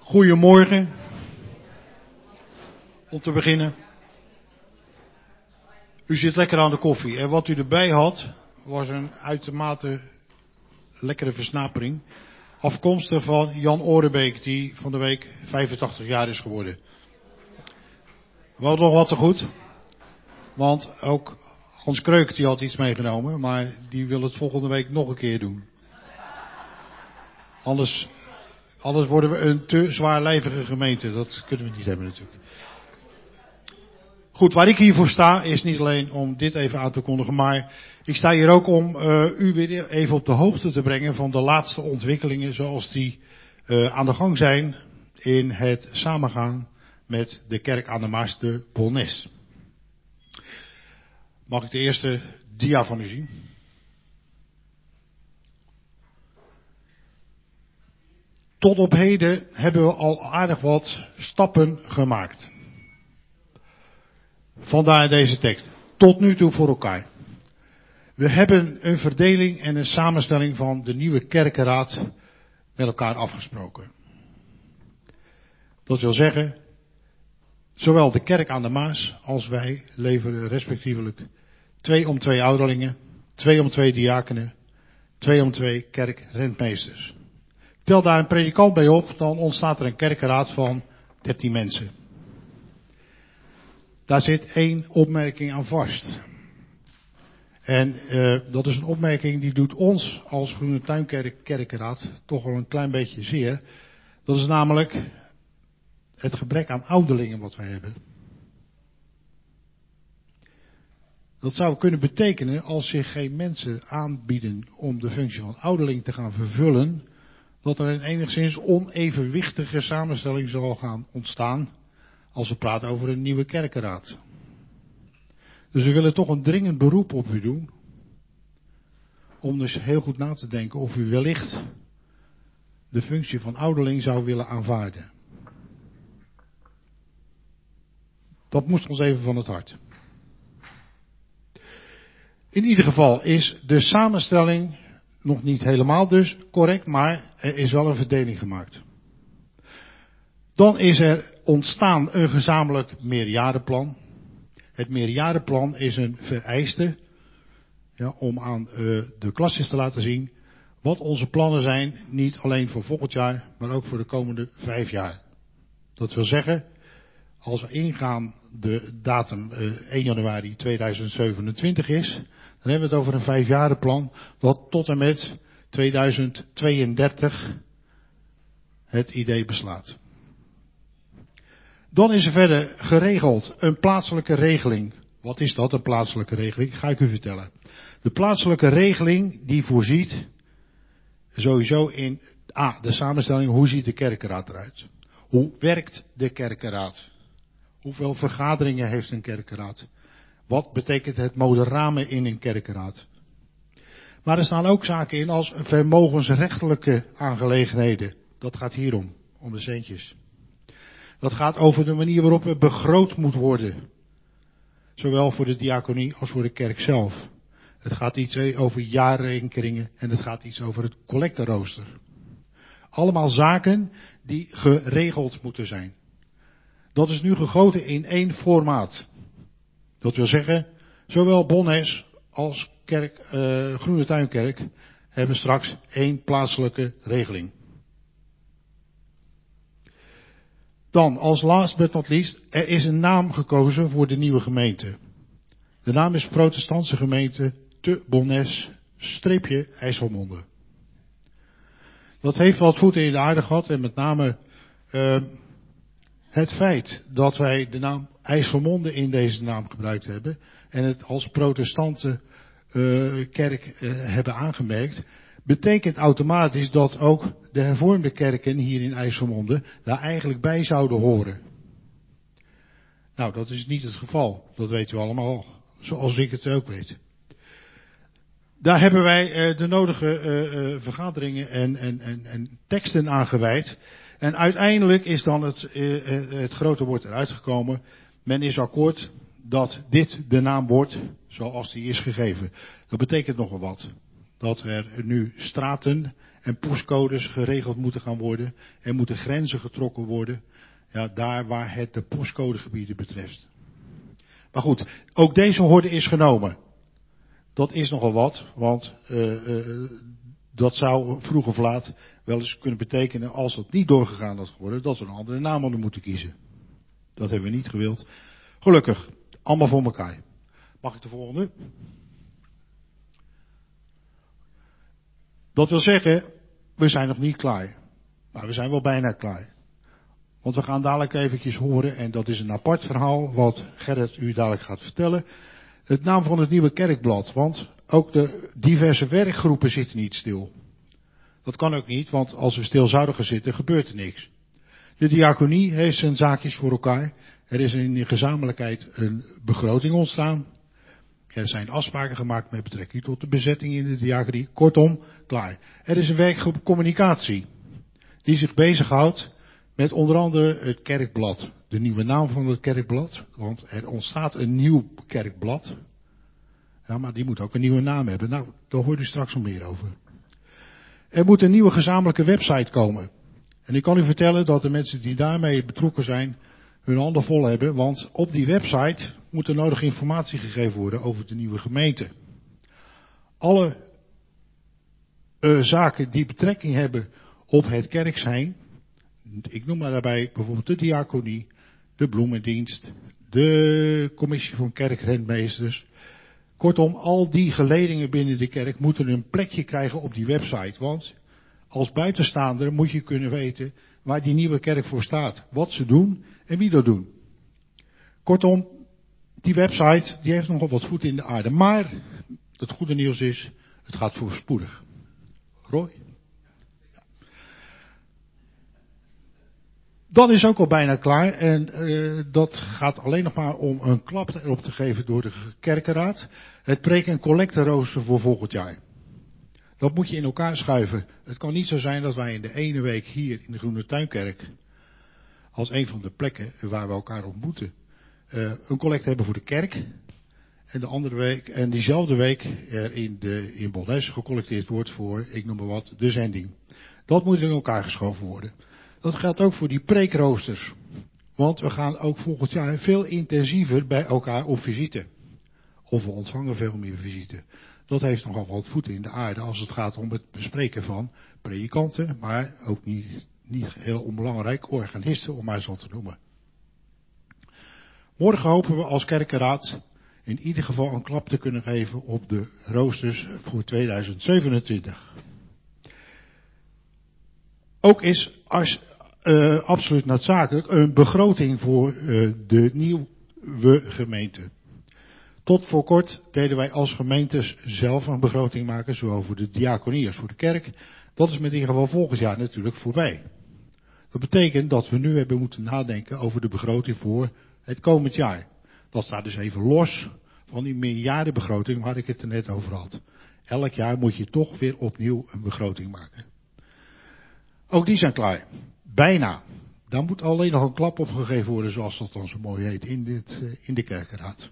Goedemorgen. Om te beginnen. U zit lekker aan de koffie. En wat u erbij had, was een uitermate lekkere versnapering. Afkomstig van Jan Orenbeek, die van de week 85 jaar is geworden. Wel nog wat te goed. Want ook Hans Kreuk die had iets meegenomen, maar die wil het volgende week nog een keer doen. Anders worden we een te zwaarlijvige gemeente. Dat kunnen we niet hebben natuurlijk. Goed, waar ik hiervoor sta is niet alleen om dit even aan te kondigen, maar ik sta hier ook om u weer even op de hoogte te brengen van de laatste ontwikkelingen zoals die aan de gang zijn in het samengaan met de kerk aan de Maas de Bolnes. Mag ik de eerste dia van u zien? Tot op heden hebben we al aardig wat stappen gemaakt. Vandaar deze tekst. Tot nu toe voor elkaar. We hebben een verdeling en een samenstelling van de nieuwe kerkenraad met elkaar afgesproken. Dat wil zeggen, zowel de kerk aan de Maas als wij leveren respectievelijk 2 om 2 ouderlingen, 2 om 2 diakenen, 2 om 2 kerkrentmeesters. Tel daar een predikant bij op, dan ontstaat er een kerkenraad van 13 mensen. Daar zit 1 opmerking aan vast. En dat is een opmerking die doet ons als Groene Tuinkerk kerkenraad toch wel een klein beetje zeer. Dat is namelijk het gebrek aan ouderlingen wat wij hebben. Dat zou kunnen betekenen als zich geen mensen aanbieden om de functie van ouderling te gaan vervullen, dat er een enigszins onevenwichtige samenstelling zal gaan ontstaan als we praten over een nieuwe kerkenraad. Dus we willen toch een dringend beroep op u doen, om dus heel goed na te denken of u wellicht de functie van ouderling zou willen aanvaarden. Dat moest ons even van het hart. In ieder geval is de samenstelling nog niet helemaal dus correct, maar er is wel een verdeling gemaakt. Dan is er ontstaan een gezamenlijk meerjarenplan. Het meerjarenplan is een vereiste om aan de klasjes te laten zien wat onze plannen zijn, niet alleen voor volgend jaar, maar ook voor de komende 5 jaar. Dat wil zeggen, als we ingaan de datum 1 januari 2027 is, dan hebben we het over een 5-jarenplan dat tot en met 2032 het idee beslaat. Dan is er verder geregeld een plaatselijke regeling. Wat is dat, een plaatselijke regeling? Ga ik u vertellen. De plaatselijke regeling die voorziet sowieso in de samenstelling, hoe ziet de kerkenraad eruit? Hoe werkt de kerkenraad? Hoeveel vergaderingen heeft een kerkenraad? Wat betekent het moderamen in een kerkenraad? Maar er staan ook zaken in als vermogensrechtelijke aangelegenheden. Dat gaat hierom, om de centjes. Dat gaat over de manier waarop er begroot moet worden. Zowel voor de diaconie als voor de kerk zelf. Het gaat iets over jaarrekeningen en het gaat iets over het collecterooster. Allemaal zaken die geregeld moeten zijn. Dat is nu gegoten in 1 formaat. Dat wil zeggen, zowel Bolnes als Groene Tuinkerk hebben straks 1 plaatselijke regeling. Dan, als last but not least, er is een naam gekozen voor de nieuwe gemeente. De naam is Protestantse Gemeente te Bolnes, IJsselmonde. Dat heeft wat voeten in de aarde gehad en met name het feit dat wij de naam IJsselmonde in deze naam gebruikt hebben en het als protestante kerk hebben aangemerkt, betekent automatisch dat ook de hervormde kerken hier in IJsselmonde daar eigenlijk bij zouden horen. Nou, dat is niet het geval. Dat weet u allemaal, zoals ik het ook weet. Daar hebben wij de nodige vergaderingen en teksten aan gewijd. En uiteindelijk is dan het grote woord eruit gekomen. Men is akkoord dat dit de naam wordt zoals die is gegeven. Dat betekent nogal wat. Dat er nu straten En postcodes geregeld moeten gaan worden. Er moeten grenzen getrokken worden. Ja, daar waar het de postcodegebieden betreft. Maar goed, ook deze horde is genomen. Dat is nogal wat, want dat zou vroeg of laat wel eens kunnen betekenen, als het niet doorgegaan had geworden, dat we een andere naam hadden moeten kiezen. Dat hebben we niet gewild. Gelukkig, allemaal voor elkaar. Mag ik de volgende? Dat wil zeggen, we zijn nog niet klaar. Maar we zijn wel bijna klaar. Want we gaan dadelijk eventjes horen, en dat is een apart verhaal, wat Gerrit u dadelijk gaat vertellen. Het naam van het nieuwe kerkblad, want ook de diverse werkgroepen zitten niet stil. Dat kan ook niet, want als we stil zouden gaan zitten, gebeurt er niks. De diaconie heeft zijn zaakjes voor elkaar. Er is in de gezamenlijkheid een begroting ontstaan. Er zijn afspraken gemaakt met betrekking tot de bezetting in de diaconie. Kortom, klaar. Er is een werkgroep communicatie, die zich bezighoudt met onder andere het kerkblad. De nieuwe naam van het kerkblad, want er ontstaat een nieuw kerkblad. Ja, maar die moet ook een nieuwe naam hebben. Nou, daar hoort u straks nog meer over. Er moet een nieuwe gezamenlijke website komen. En ik kan u vertellen dat de mensen die daarmee betrokken zijn hun handen vol hebben, want op die website moet er nodige informatie gegeven worden over de nieuwe gemeente. Alle zaken die betrekking hebben op het kerk zijn, ik noem maar daarbij bijvoorbeeld de diaconie, de bloemendienst, de commissie van kerkrentmeesters. Kortom, al die geledingen binnen de kerk moeten een plekje krijgen op die website. Want als buitenstaander moet je kunnen weten waar die nieuwe kerk voor staat. Wat ze doen en wie dat doen. Kortom, die website die heeft nogal wat voet in de aarde. Maar het goede nieuws is, het gaat voorspoedig. Roy? Dat is ook al bijna klaar en dat gaat alleen nog maar om een klap erop te geven door de kerkenraad. Het preek- en collecterooster voor volgend jaar. Dat moet je in elkaar schuiven. Het kan niet zo zijn dat wij in de ene week hier in de Groene Tuinkerk, als een van de plekken waar we elkaar ontmoeten, een collect hebben voor de kerk. En de andere week, en diezelfde week er in Bonnes gecollecteerd wordt voor, ik noem maar wat, de zending. Dat moet in elkaar geschoven worden. Dat geldt ook voor die preekroosters. Want we gaan ook volgend jaar veel intensiever bij elkaar op visite. Of we ontvangen veel meer visite. Dat heeft nogal wat voeten in de aarde als het gaat om het bespreken van predikanten. Maar ook niet heel onbelangrijk, organisten om maar zo te noemen. Morgen hopen we als kerkenraad in ieder geval een klap te kunnen geven op de roosters voor 2027. Ook is absoluut noodzakelijk een begroting voor de nieuwe gemeente. Tot voor kort deden wij als gemeentes zelf een begroting maken, zowel voor de diaconie als voor de kerk. Dat is met in ieder geval volgend jaar natuurlijk voorbij. Dat betekent dat we nu hebben moeten nadenken over de begroting voor het komend jaar. Dat staat dus even los van die meerjarenbegroting waar ik het er net over had. Elk jaar moet je toch weer opnieuw een begroting maken. Ook die zijn klaar. Bijna. Daar moet alleen nog een klap op gegeven worden, zoals dat dan zo mooi heet, in de kerkenraad.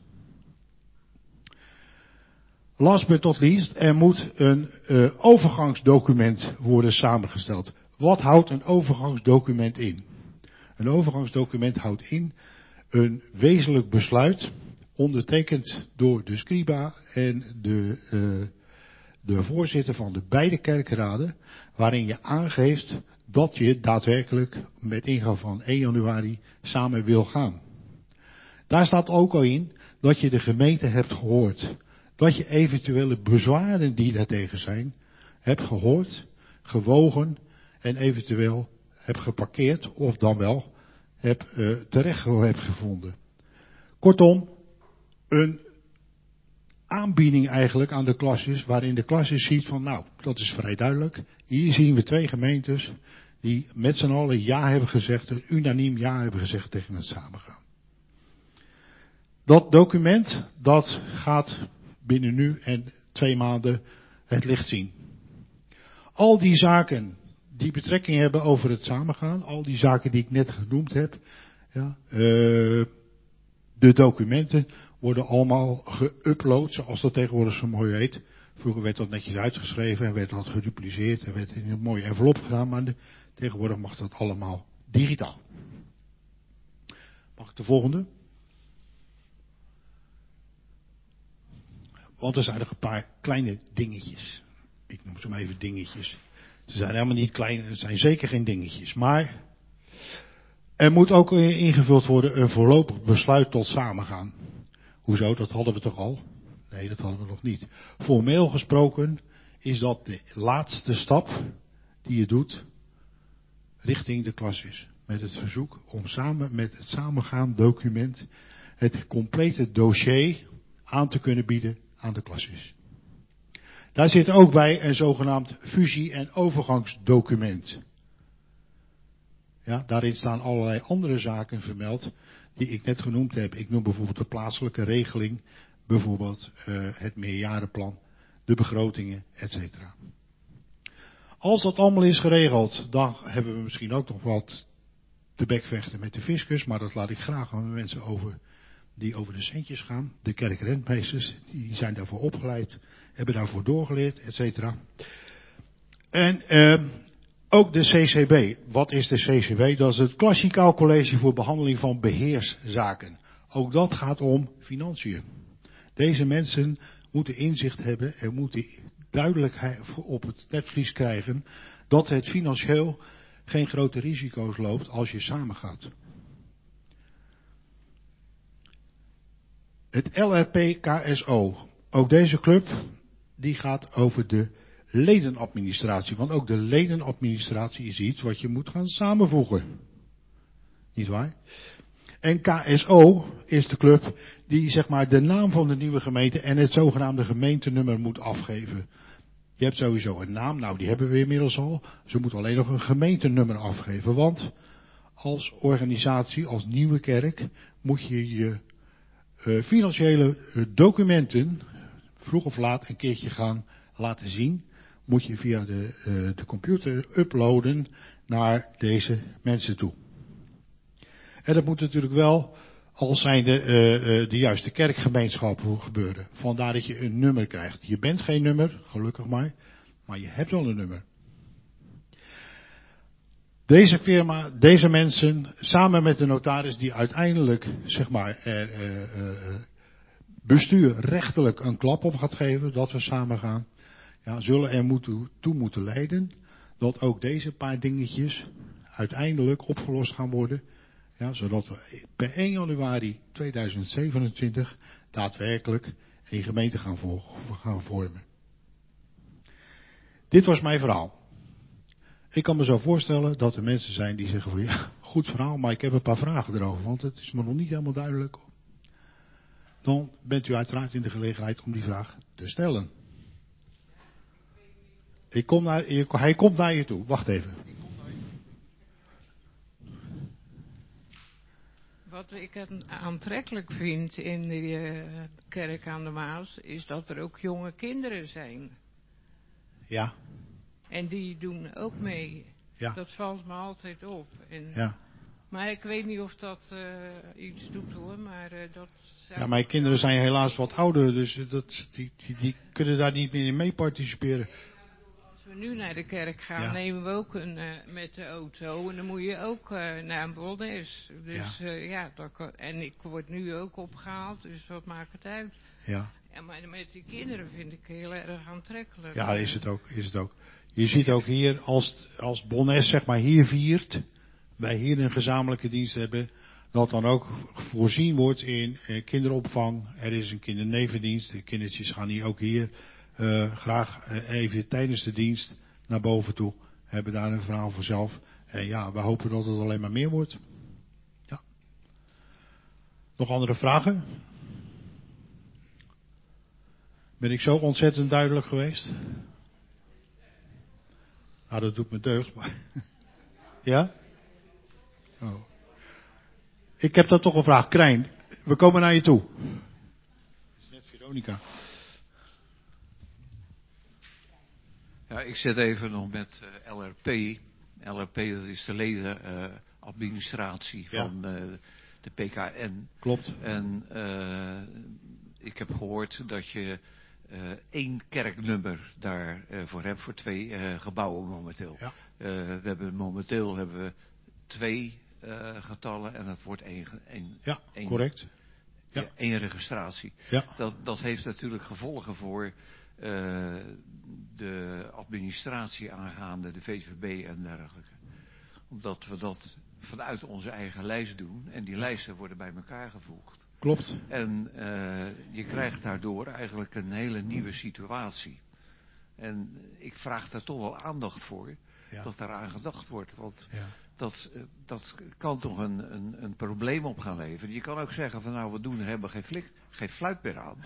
Last but not least, er moet een overgangsdocument worden samengesteld. Wat houdt een overgangsdocument in? Een overgangsdocument houdt in een wezenlijk besluit, ondertekend door de scriba en de voorzitter van de beide kerkraden, waarin je aangeeft dat je daadwerkelijk met ingang van 1 januari samen wil gaan. Daar staat ook al in dat je de gemeente hebt gehoord. Dat je eventuele bezwaren die daartegen zijn, hebt gehoord, gewogen en eventueel hebt geparkeerd of dan wel terecht hebt gevonden. Kortom, een aanbieding eigenlijk aan de klasses, waarin de klasses ziet van nou, dat is vrij duidelijk. Hier zien we 2 gemeentes die met z'n allen ja hebben gezegd, unaniem ja hebben gezegd tegen het samengaan. Dat document, dat gaat binnen nu en 2 maanden het licht zien. Al die zaken die betrekking hebben over het samengaan, al die zaken die ik net genoemd heb, ja, de documenten worden allemaal geüpload, zoals dat tegenwoordig zo mooi heet, Vroeger werd dat netjes uitgeschreven en werd dat gedupliceerd en werd in een mooie envelop gedaan, maar tegenwoordig mag dat allemaal digitaal. Mag ik de volgende? Want er zijn nog een paar kleine dingetjes. Ik noem ze maar even dingetjes. Ze zijn helemaal niet klein, het zijn zeker geen dingetjes. Maar er moet ook ingevuld worden een voorlopig besluit tot samengaan. Hoezo? Dat hadden we toch al? Nee, dat hadden we nog niet. Formeel gesproken is dat de laatste stap die je doet richting de klasjes. Met het verzoek om samen met het samengaan document het complete dossier aan te kunnen bieden aan de klasjes. Daar zit ook bij een zogenaamd fusie- en overgangsdocument. Ja, daarin staan allerlei andere zaken vermeld die ik net genoemd heb. Ik noem bijvoorbeeld de plaatselijke regeling, bijvoorbeeld het meerjarenplan, de begrotingen, etc. Als dat allemaal is geregeld, dan hebben we misschien ook nog wat te bekvechten met de fiscus, maar dat laat ik graag aan de mensen over die over de centjes gaan. De kerkrentmeesters, die zijn daarvoor opgeleid, hebben daarvoor doorgeleerd, etc. En ook de CCB. Wat is de CCB? Dat is het Klassikaal College voor Behandeling van Beheerszaken. Ook dat gaat om financiën. Deze mensen moeten inzicht hebben en moeten duidelijkheid op het netvlies krijgen dat het financieel geen grote risico's loopt als je samen gaat. Het LRP-KSO. Ook deze club die gaat over de ledenadministratie. Want ook de ledenadministratie is iets wat je moet gaan samenvoegen. Niet waar? En KSO is de club die zeg maar de naam van de nieuwe gemeente en het zogenaamde gemeentenummer moet afgeven. Je hebt sowieso een naam, nou die hebben we inmiddels al. Ze moeten alleen nog een gemeentenummer afgeven. Want als organisatie, als nieuwe kerk, moet je je financiële documenten vroeg of laat een keertje gaan laten zien. Moet je via de computer uploaden naar deze mensen toe. En dat moet natuurlijk wel als zijnde de juiste kerkgemeenschap gebeuren. Vandaar dat je een nummer krijgt. Je bent geen nummer, gelukkig maar je hebt wel een nummer. Deze firma, deze mensen, samen met de notaris die uiteindelijk, zeg maar, bestuur rechtelijk een klap op gaat geven, dat we samen gaan, ja, zullen er toe moeten leiden dat ook deze paar dingetjes uiteindelijk opgelost gaan worden. Ja, zodat we per 1 januari 2027 daadwerkelijk een gemeente gaan vormen. Dit was mijn verhaal. Ik kan me zo voorstellen dat er mensen zijn die zeggen van ja, goed verhaal, maar ik heb een paar vragen erover, want het is me nog niet helemaal duidelijk. Dan bent u uiteraard in de gelegenheid om die vraag te stellen. Hij komt naar je toe. Wacht even. Wat ik aantrekkelijk vind in de kerk aan de Maas, is dat er ook jonge kinderen zijn. Ja. En die doen ook mee. Ja. Dat valt me altijd op. En, Ja. Maar ik weet niet of dat iets doet hoor, maar dat... Ja, mijn kinderen zijn helaas wat ouder, dus die kunnen daar niet meer in mee participeren. Als we nu naar de kerk gaan, nemen we ook met de auto en dan moet je ook naar een Boldes. Dus en ik word nu ook opgehaald, dus wat maakt het uit? Ja. Ja, maar met die kinderen vind ik heel erg aantrekkelijk. Ja, is het ook. Je ziet ook hier, als Bolnes zeg maar hier viert, wij hier een gezamenlijke dienst hebben, dat dan ook voorzien wordt in kinderopvang. Er is een kindernevendienst, de kindertjes gaan hier ook hier graag even tijdens de dienst naar boven toe, hebben daar een verhaal voor zelf. En ja, we hopen dat het alleen maar meer wordt. Ja. Nog andere vragen? Ben ik zo ontzettend duidelijk geweest? Nou, dat doet me deugd, maar... Ja? Oh. Ik heb dan toch een vraag. Krijn, we komen naar je toe. Dat is net Veronica. Ja, ik zit even nog met LRP. LRP, dat is de ledenadministratie van de PKN. Klopt. En ik heb gehoord dat je één kerknummer daar voor hebben, voor 2 gebouwen momenteel. Ja. Momenteel hebben we 2 getallen en dat wordt één. Ja, correct. Ja. Één registratie. Ja. Dat heeft natuurlijk gevolgen voor de administratie aangaande de VVB en dergelijke. Omdat we dat vanuit onze eigen lijst doen en die lijsten worden bij elkaar gevoegd. Klopt. En je krijgt daardoor eigenlijk een hele nieuwe situatie. En ik vraag daar toch wel aandacht voor, dat daaraan gedacht wordt. Want dat kan toch een probleem op gaan leveren. Je kan ook zeggen van nou, we doen er hebben geen fluit meer aan.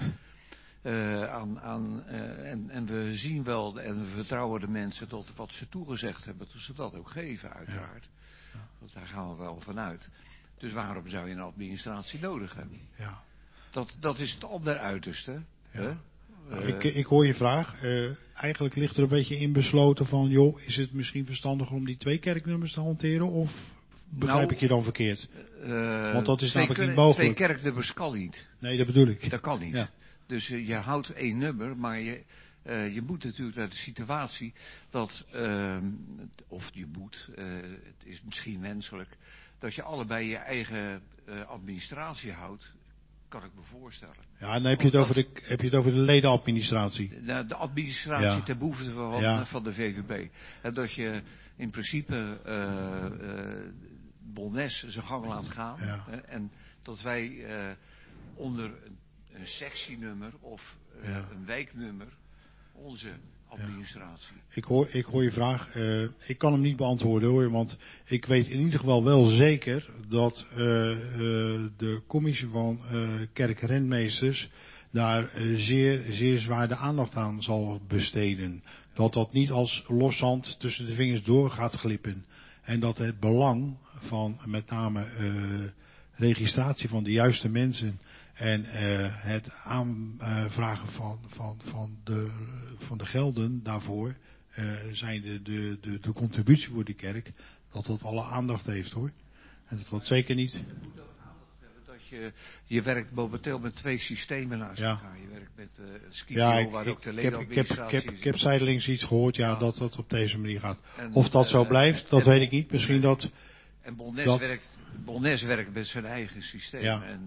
En we zien wel en we vertrouwen de mensen tot wat ze toegezegd hebben, dat ze dat ook geven uiteraard. Ja. Want daar gaan we wel vanuit. Dus waarom zou je een administratie nodig hebben? Ja. Dat is het andere uiterste. Ja. Ik hoor je vraag. Eigenlijk ligt er een beetje in besloten van, joh, is het misschien verstandiger om die 2 kerknummers te hanteren? Of begrijp ik je dan verkeerd? Want dat is namelijk niet mogelijk. 2 kerknummers kan niet. Nee, dat bedoel ik. Dat kan niet. Ja. Dus je houdt 1 nummer, maar je moet natuurlijk naar de situatie dat, het is misschien wenselijk, dat je allebei je eigen administratie houdt, kan ik me voorstellen. Ja, dan heb je het over de ledenadministratie. De administratie ten behoeve van de VVB. En dat je in principe Bolnes zijn gang laat gaan. Ja. En dat wij onder een sectienummer of een wijknummer onze administratie. Ik hoor je vraag. Ik kan hem niet beantwoorden hoor, want ik weet in ieder geval wel zeker dat de commissie van kerkrentmeesters daar zeer zwaar de aandacht aan zal besteden. Dat niet als loszand tussen de vingers door gaat glippen. En dat het belang van met name registratie van de juiste mensen en het aanvragen van de gelden daarvoor, zijn de contributie voor de kerk, dat alle aandacht heeft hoor. En dat wordt zeker niet. Je moet ook aandacht hebben dat je werkt momenteel met 2 systemen naast elkaar. Je werkt met Skipio, waar ook de ledenadministratie ik heb zijdelings iets gehoord, dat dat op deze manier gaat. Of dat zo blijft, dat weet ik niet. Misschien dat. En Bolnes werkt met zijn eigen systeem. Ja. En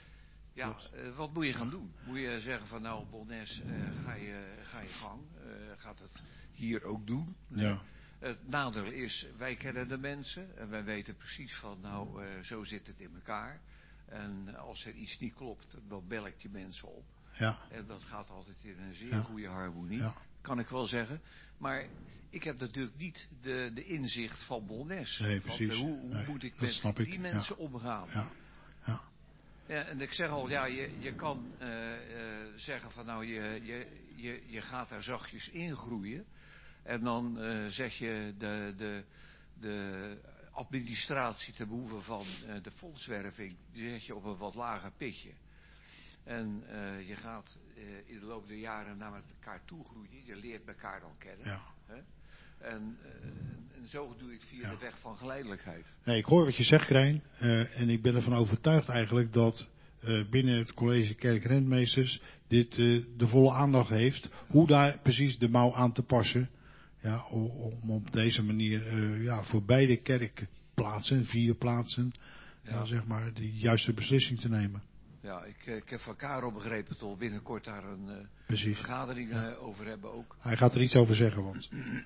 wat moet je gaan doen? Moet je zeggen van nou Bolnes, ga je gang, gaat het hier ook doen? Ja. Het nadeel is, wij kennen de mensen en wij weten precies van nou, zo zit het in elkaar. En als er iets niet klopt, dan bel ik die mensen op. Ja. En dat gaat altijd in een zeer goede harmonie, kan ik wel zeggen. Maar ik heb natuurlijk niet de inzicht van Bolnes. Nee, precies. Hoe moet ik met die mensen omgaan? Ja. Ja. Ja, en ik zeg al, je kan zeggen van nou, je gaat daar zachtjes in groeien. En dan zet je de administratie ten behoeve van de fondswerving, die zet je op een wat lager pitje. En je gaat in de loop der jaren naar elkaar toe groeien. Je leert elkaar dan kennen. Ja. Hè? En zo doe je het via de weg van geleidelijkheid. Nee, ik hoor wat je zegt, Krijn. En ik ben ervan overtuigd eigenlijk dat binnen het college kerkrentmeesters dit de volle aandacht heeft. Hoe daar precies de mouw aan te passen. Ja, om op deze manier voor beide kerkplaatsen, 4 plaatsen, zeg maar, de juiste beslissing te nemen. Ja, ik heb van Karel begrepen dat we binnenkort daar een vergadering over hebben ook. Hij gaat er iets over zeggen, want.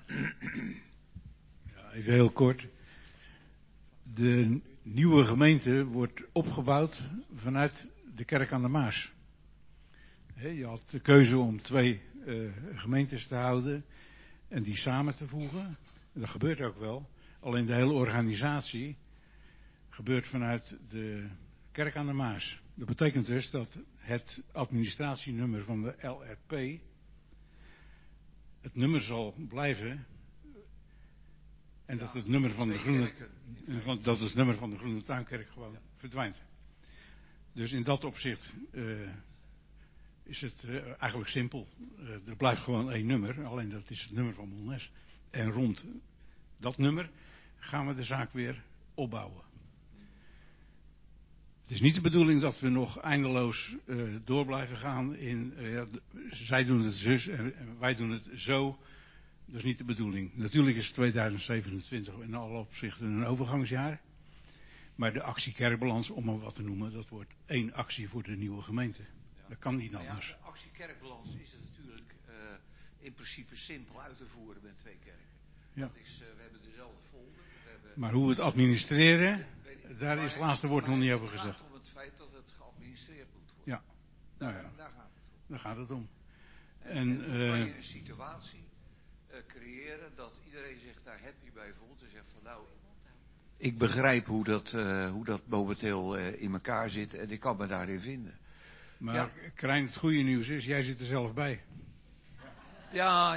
Ja, even heel kort. De nieuwe gemeente wordt opgebouwd vanuit de Kerk aan de Maas. Je had de keuze om 2 gemeentes te houden en die samen te voegen. En dat gebeurt ook wel. Alleen de hele organisatie gebeurt vanuit de Kerk aan de Maas. Dat betekent dus dat het administratienummer van de LRP het nummer zal blijven. En dat het nummer van de Groene Tuinkerk gewoon verdwijnt. Dus in dat opzicht is het eigenlijk simpel. Er blijft gewoon 1 nummer, alleen dat is het nummer van Bolnes. En rond dat nummer gaan we de zaak weer opbouwen. Het is niet de bedoeling dat we nog eindeloos door blijven gaan in... zij doen het zus en wij doen het zo. Dat is niet de bedoeling. Natuurlijk is 2027 in alle opzichten een overgangsjaar. Maar de actie Kerkbalans, om maar wat te noemen, dat wordt 1 actie voor de nieuwe gemeente. Ja. Dat kan niet anders. Ja, de actie Kerkbalans is het natuurlijk in principe simpel uit te voeren met 2 kerken. Ja. Dat is, we hebben dezelfde folder. Maar hoe we het administreren, daar is het laatste woord nog niet over gezegd. Het gaat om het feit dat het geadministreerd moet worden. Ja. Daar gaat het om. Daar gaat het om. En kan je een situatie creëren dat iedereen zich daar happy bij voelt en zegt van nou, ik begrijp hoe dat momenteel in elkaar zit en ik kan me daarin vinden. Maar Krijn, het goede nieuws is, jij zit er zelf bij. Ja.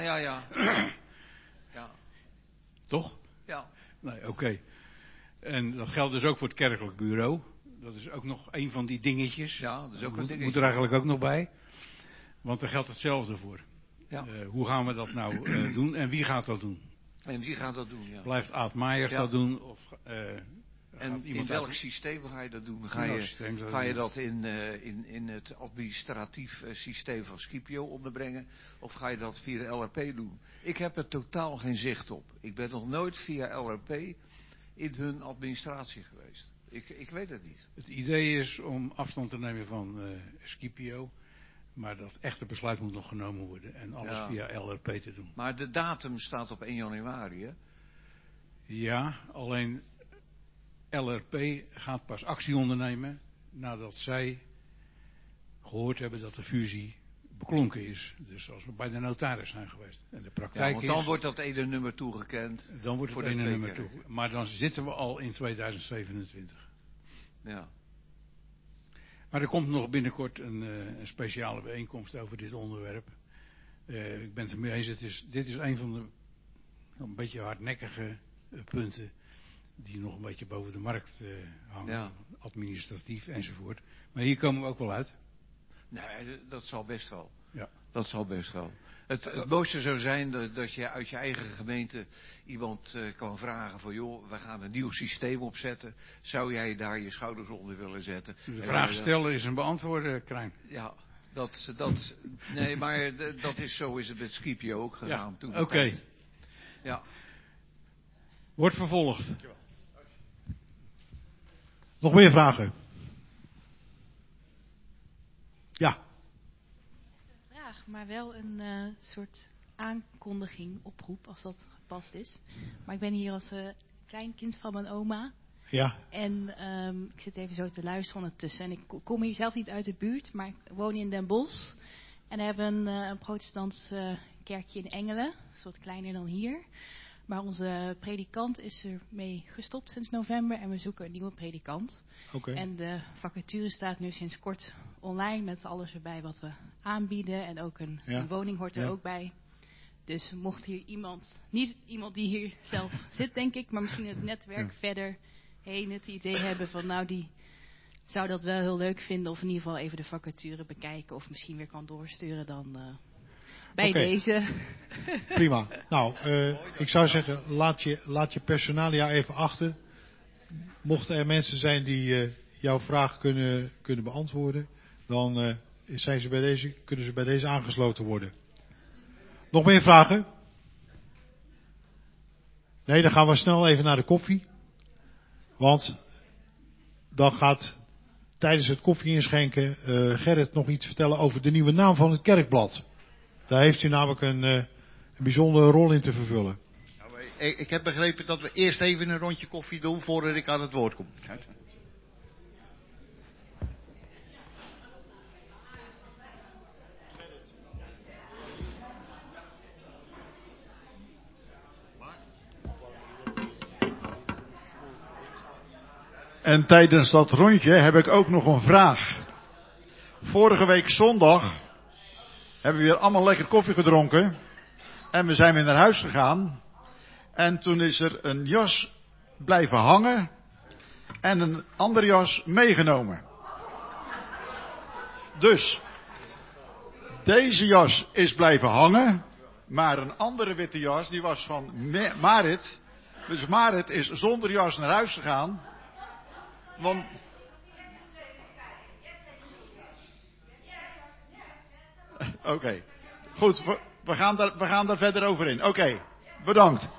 Toch? Ja. Nee, oké. En dat geldt dus ook voor het kerkelijk bureau. Dat is ook nog een van die dingetjes. Ja, dat is ook een dingetje. Moet er eigenlijk ook nog bij. Want daar geldt hetzelfde voor. Ja. Hoe gaan we dat nou doen en wie gaat dat doen? En wie gaat dat doen, ja. Blijft Aad Meijers dat doen? Of, en in welk systeem ga je dat doen? Ga je dat in het administratief systeem van Scipio onderbrengen? Of ga je dat via de LRP doen? Ik heb er totaal geen zicht op. Ik ben nog nooit via LRP in hun administratie geweest. Ik weet het niet. Het idee is om afstand te nemen van Scipio. Maar dat echte besluit moet nog genomen worden. En alles via LRP te doen. Maar de datum staat op 1 januari, hè? Ja, alleen LRP gaat pas actie ondernemen nadat zij gehoord hebben dat de fusie beklonken is. Dus als we bij de notaris zijn geweest. En de praktijk want dan wordt dat ene nummer toegekend. Dan wordt het ene nummer toegekend. Maar dan zitten we al in 2027. Ja. Maar er komt nog binnenkort een speciale bijeenkomst over dit onderwerp. Ik ben het ermee eens. Dit is een van de een beetje hardnekkige punten die nog een beetje boven de markt hangen. Ja. Administratief enzovoort. Maar hier komen we ook wel uit. Nee, dat zal best wel. Ja. Dat zal best wel. Het mooiste zou zijn dat je uit je eigen gemeente iemand kan vragen van joh, we gaan een nieuw systeem opzetten. Zou jij daar je schouders onder willen zetten? De vraag stellen is een beantwoorden, Krijn. Ja, nee, maar dat is zo is het met Scipio ook gegaan. Ja, oké. Ja. Wordt vervolgd. Dankjewel. Nog meer vragen? Ja. Maar wel een soort aankondiging, oproep, als dat gepast is. Maar ik ben hier als kleinkind van mijn oma. Ja. En ik zit even zo te luisteren ondertussen. En ik kom hier zelf niet uit de buurt, maar ik woon in Den Bosch. En we hebben een protestants kerkje in Engelen. Dat is wat kleiner dan hier. Maar onze predikant is ermee gestopt sinds november en we zoeken een nieuwe predikant. Okay. En de vacature staat nu sinds kort online met alles erbij wat we aanbieden. En ook een woning hoort er ook bij. Dus mocht hier iemand, niet iemand die hier zelf zit denk ik, maar misschien het netwerk verder heen het idee hebben van nou die zou dat wel heel leuk vinden. Of in ieder geval even de vacature bekijken of misschien weer kan doorsturen dan... Bij deze. Prima. Nou, ik zou zeggen, laat je personalia even achter. Mochten er mensen zijn die jouw vraag kunnen beantwoorden, dan kunnen ze bij deze aangesloten worden. Nog meer vragen? Nee, dan gaan we snel even naar de koffie. Want dan gaat tijdens het koffie inschenken Gerrit nog iets vertellen over de nieuwe naam van het kerkblad. Daar heeft u namelijk een bijzondere rol in te vervullen. Nou, ik heb begrepen dat we eerst even een rondje koffie doen voordat ik aan het woord kom. En tijdens dat rondje heb ik ook nog een vraag. Vorige week zondag hebben we weer allemaal lekker koffie gedronken. En we zijn weer naar huis gegaan. En toen is er een jas blijven hangen. En een andere jas meegenomen. Dus, deze jas is blijven hangen. Maar een andere witte jas, die was van Marit. Dus Marit is zonder jas naar huis gegaan. Want Oké. Goed, we gaan daar verder over in. Oké, bedankt.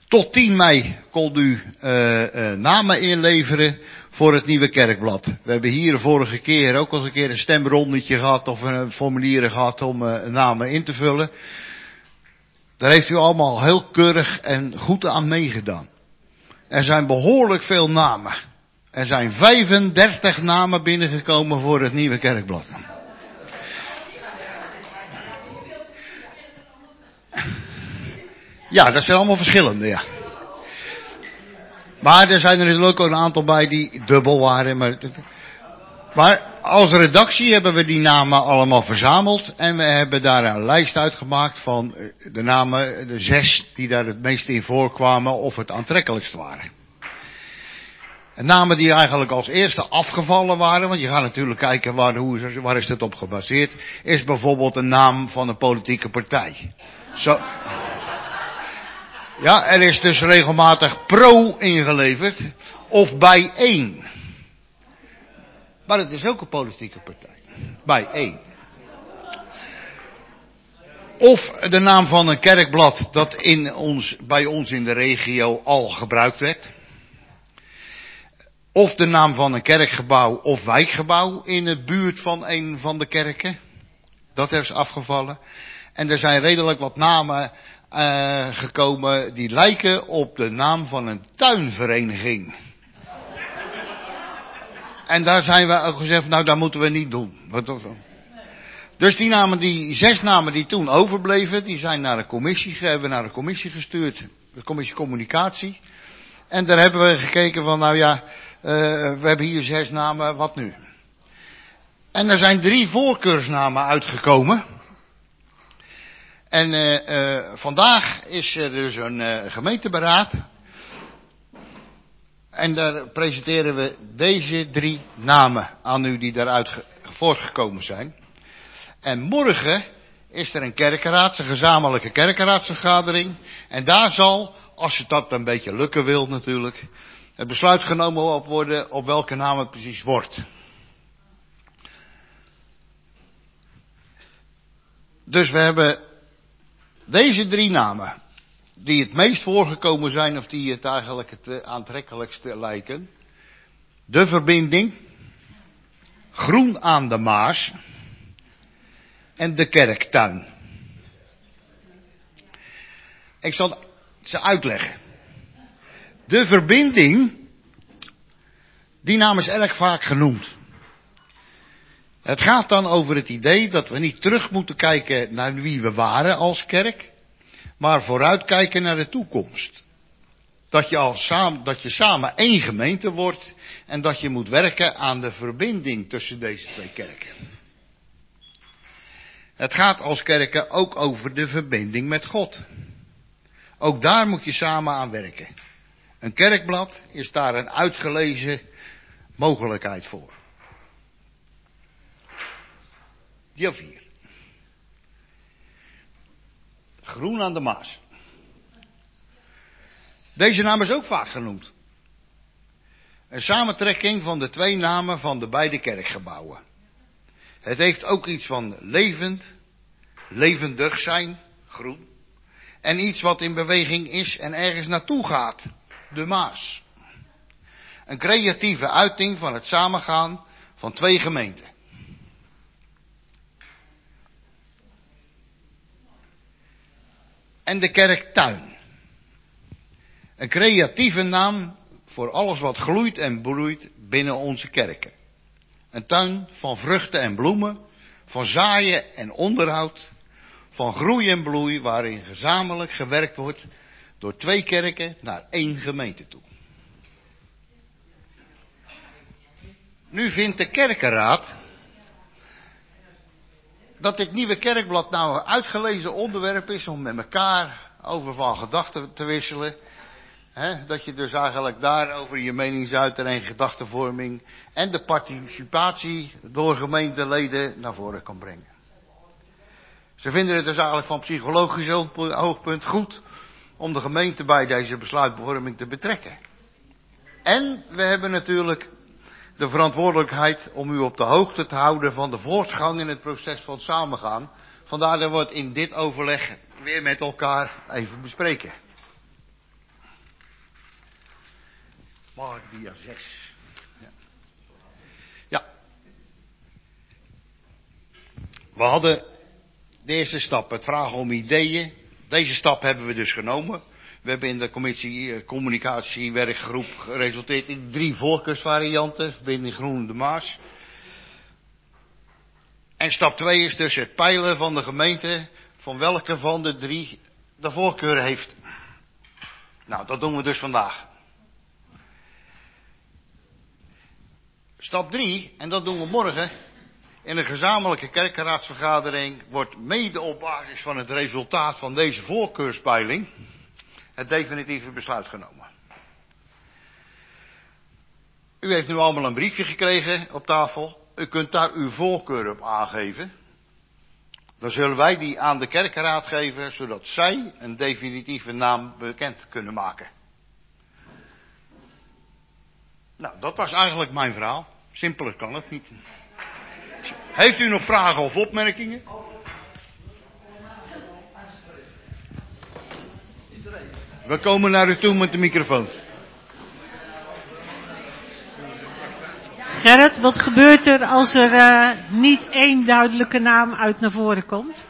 Tot 10 mei kon u namen inleveren voor het nieuwe kerkblad. We hebben hier de vorige keer ook al eens een keer een stemrondetje gehad of een formulieren gehad om namen in te vullen. Daar heeft u allemaal heel keurig en goed aan meegedaan. Er zijn behoorlijk veel namen. Er zijn 35 namen binnengekomen voor het nieuwe kerkblad. Ja, dat zijn allemaal verschillende, ja. Maar er zijn er natuurlijk ook een aantal bij die dubbel waren. Maar als redactie hebben we die namen allemaal verzameld. En we hebben daar een lijst uitgemaakt van de namen, de 6 die daar het meest in voorkwamen of het aantrekkelijkst waren. En namen die eigenlijk als eerste afgevallen waren, want je gaat natuurlijk kijken waar is het op gebaseerd, is bijvoorbeeld een naam van een politieke partij. Zo. Ja, er is dus regelmatig pro ingeleverd of bijeen. Maar het is ook een politieke partij. Bijeen. Of de naam van een kerkblad dat bij ons in de regio al gebruikt werd. Of de naam van een kerkgebouw of wijkgebouw in de buurt van een van de kerken. Dat is afgevallen. En er zijn redelijk wat namen gekomen die lijken op de naam van een tuinvereniging. En daar zijn we ook gezegd, nou dat moeten we niet doen. Dus die 6 namen die toen overbleven, die zijn naar de commissie gestuurd. De commissie communicatie. En daar hebben we gekeken van, nou ja, we hebben hier 6 namen, wat nu? En er zijn 3 voorkeursnamen uitgekomen. En vandaag is er dus een gemeenteberaad. En daar presenteren we deze 3 namen aan u die daaruit voortgekomen zijn. En morgen is er een gezamenlijke kerkenraadsvergadering. En daar zal, als het dat een beetje lukken wil natuurlijk, het besluit genomen worden op welke naam het precies wordt. Dus we hebben deze 3 namen, die het meest voorgekomen zijn, of die het eigenlijk het aantrekkelijkste lijken. De Verbinding, Groen aan de Maas en de Kerktuin. Ik zal ze uitleggen. De Verbinding, die naam is erg vaak genoemd. Het gaat dan over het idee dat we niet terug moeten kijken naar wie we waren als kerk, maar vooruitkijken naar de toekomst. Dat je samen één gemeente wordt en dat je moet werken aan de verbinding tussen deze 2 kerken. Het gaat als kerken ook over de verbinding met God. Ook daar moet je samen aan werken. Een kerkblad is daar een uitgelezen mogelijkheid voor. Die of 4. Groen aan de Maas. Deze naam is ook vaak genoemd. Een samentrekking van de 2 namen van de beide kerkgebouwen. Het heeft ook iets van levend, levendig zijn, groen. En iets wat in beweging is en ergens naartoe gaat, de Maas. Een creatieve uiting van het samengaan van 2 gemeenten. En de Kerktuin. Een creatieve naam voor alles wat gloeit en bloeit binnen onze kerken. Een tuin van vruchten en bloemen, van zaaien en onderhoud, van groei en bloei waarin gezamenlijk gewerkt wordt door 2 kerken naar 1 gemeente toe. Nu vindt de kerkenraad dat dit nieuwe kerkblad nou een uitgelezen onderwerp is om met elkaar over van gedachten te wisselen. Dat je dus eigenlijk daar over je meningsuiting en gedachtenvorming en de participatie door gemeenteleden naar voren kan brengen. Ze vinden het dus eigenlijk van psychologisch oogpunt goed om de gemeente bij deze besluitvorming te betrekken. En we hebben natuurlijk de verantwoordelijkheid om u op de hoogte te houden van de voortgang in het proces van samengaan. Vandaar dat we het in dit overleg weer met elkaar even bespreken. Dia 6. Ja. We hadden de eerste stap, het vragen om ideeën. Deze stap hebben we dus genomen. We hebben in de commissie communicatiewerkgroep geresulteerd in 3 voorkeursvarianten. Verbinding Groen de Maas. En stap 2 is dus het peilen van de gemeente van welke van de 3 de voorkeur heeft. Nou, dat doen we dus vandaag. Stap 3, en dat doen we morgen, in een gezamenlijke kerkenraadsvergadering wordt mede op basis van het resultaat van deze voorkeurspeiling het definitieve besluit genomen. U heeft nu allemaal een briefje gekregen op tafel. U kunt daar uw voorkeur op aangeven. Dan zullen wij die aan de kerkenraad geven, zodat zij een definitieve naam bekend kunnen maken. Nou, dat was eigenlijk mijn verhaal. Simpeler kan het niet. Heeft u nog vragen of opmerkingen? We komen naar u toe met de microfoon. Gerrit, wat gebeurt er als er niet één duidelijke naam uit naar voren komt?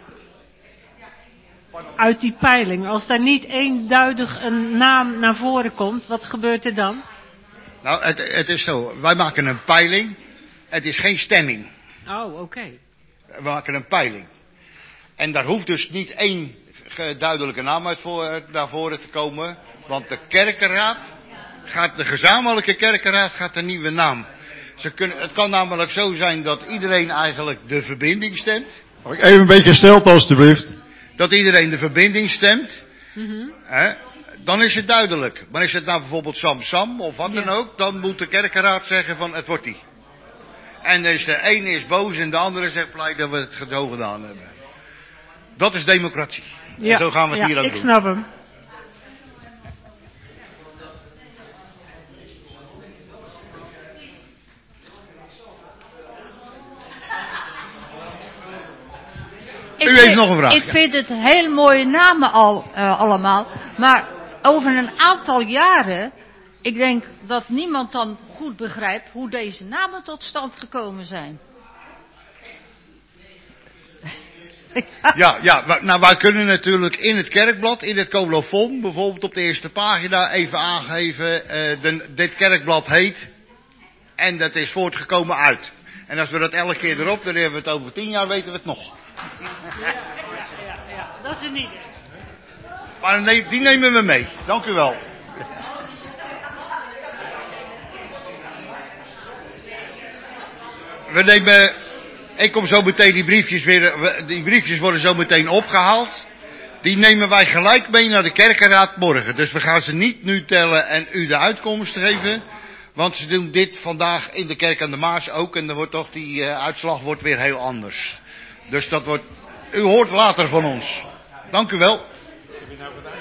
Uit die peiling. Als daar niet eenduidig een naam naar voren komt, wat gebeurt er dan? Nou, het is zo. Wij maken een peiling. Het is geen stemming. Oh, oké. We maken een peiling. En daar hoeft dus niet één duidelijke naam naar voren te komen. Want de kerkenraad de gezamenlijke kerkenraad gaat een nieuwe naam. Het kan namelijk zo zijn dat iedereen eigenlijk de verbinding stemt. Mag ik even een beetje stilte alstublieft? Dat iedereen de verbinding stemt. Mm-hmm. Dan is het duidelijk. Maar is het nou bijvoorbeeld Sam of wat dan ook, dan moet de kerkenraad zeggen van het wordt die. En dus de ene is boos en de andere zegt blij dat we het zo gedaan hebben. Dat is democratie. Ja, en zo gaan we het hier aan doen. Ik snap hem. U heeft nog een vraag. Ik vind het heel mooie namen allemaal. Maar over een aantal jaren, ik denk dat niemand dan goed begrijpt hoe deze namen tot stand gekomen zijn. Nou wij kunnen natuurlijk in het kerkblad, in het colofon, bijvoorbeeld op de eerste pagina even aangeven, dit kerkblad heet, en dat is voortgekomen uit. En als we dat elke keer erop, dan hebben we het over 10 jaar, weten we het nog. Ja, dat is een idee. Maar die nemen we mee. Dank u wel. Ik kom zo meteen die briefjes worden zo meteen opgehaald. Die nemen wij gelijk mee naar de kerkenraad morgen. Dus we gaan ze niet nu tellen en u de uitkomst geven. Want ze doen dit vandaag in de kerk aan de Maas ook. En dan wordt toch die uitslag wordt weer heel anders. Dus u hoort later van ons. Dank u wel.